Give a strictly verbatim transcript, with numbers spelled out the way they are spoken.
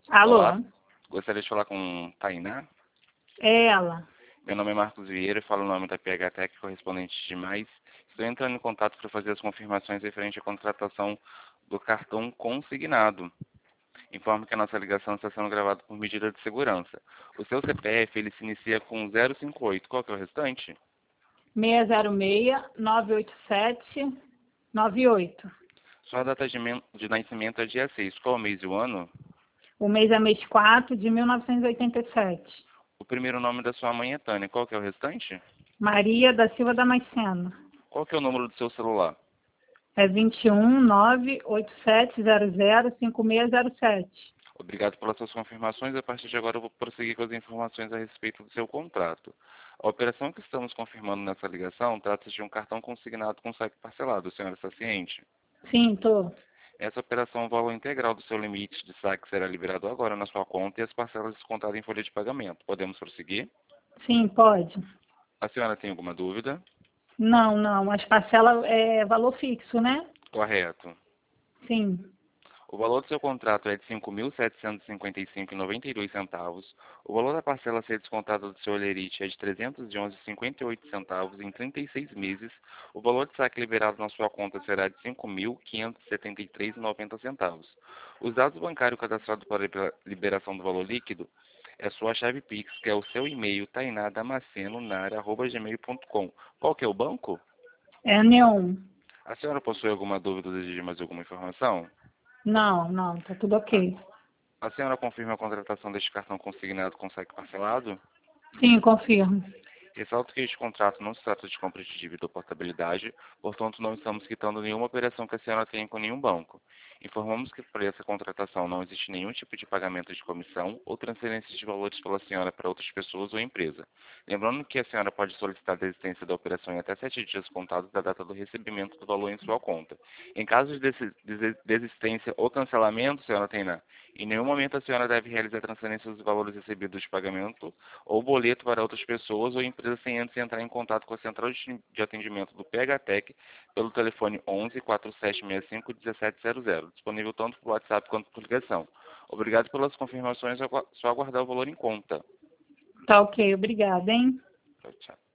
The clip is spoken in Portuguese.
Alô? Olá, gostaria de falar com Tainá. É ela. Meu nome é Marcos Vieira e falo o nome da P H Tech, correspondente de mais. Estou entrando em contato para fazer as confirmações referente à contratação do cartão consignado. Informo que a nossa ligação está sendo gravada por medida de segurança. O seu C P F ele se inicia com zero cinco oito. Qual que é o restante? seis zero seis, nove oito sete, nove oito. Sua data de, men- de nascimento é dia seis. Qual o mês e o ano? O mês é mês quatro de mil novecentos e oitenta e sete. O primeiro nome da sua mãe é Tânia. Qual que é o restante? Maria da Silva Damasceno. Qual que é o número do seu celular? É vinte e um, nove oito sete zero zero, cinco seis zero sete. Obrigado pelas suas confirmações. A partir de agora eu vou prosseguir com as informações a respeito do seu contrato. A operação que estamos confirmando nessa ligação trata-se de um cartão consignado com saque parcelado. A senhora está ciente? Sim, tô. Essa operação, o valor integral do seu limite de saque será liberado agora na sua conta e as parcelas descontadas em folha de pagamento. Podemos prosseguir? Sim, pode. A senhora tem alguma dúvida? Não, não. As parcelas é valor fixo, né? Correto. Sim. O valor do seu contrato é de cinco mil setecentos e cinquenta e cinco reais e noventa e dois centavos. O valor da parcela a ser descontada do seu olerite é de trezentos e onze reais e cinquenta e oito centavos em trinta e seis meses. O valor de saque liberado na sua conta será de cinco mil quinhentos e setenta e três reais e noventa centavos. Os dados bancários cadastrados para a liberação do valor líquido é sua chave Pix, que é o seu e-mail tainadamasceno.nara arroba gmail ponto com. Qual que é o banco? É neon. A senhora possui alguma dúvida ou deseja mais alguma informação? Não, não. Tá tudo ok. A senhora confirma a contratação deste cartão consignado com saque parcelado? Sim, confirmo. Ressalto que este contrato não se trata de compra de dívida ou portabilidade, portanto não estamos quitando nenhuma operação que a senhora tenha com nenhum banco. Informamos que para essa contratação não existe nenhum tipo de pagamento de comissão ou transferência de valores pela senhora para outras pessoas ou empresa. Lembrando que a senhora pode solicitar a desistência da operação em até sete dias contados da data do recebimento do valor em sua conta. Em caso de desi- desi- desistência ou cancelamento, senhora Tainá, em nenhum momento a senhora deve realizar transferência dos valores recebidos de pagamento ou boleto para outras pessoas ou empresas sem antes entrar em contato com a central de de atendimento do P H Tech pelo telefone onze, quatro sete seis cinco, um sete zero zero, disponível tanto por WhatsApp quanto por ligação. Obrigado pelas confirmações, agua- só aguardar o valor em conta. Tá ok. Obrigada, hein? Tchau, tchau.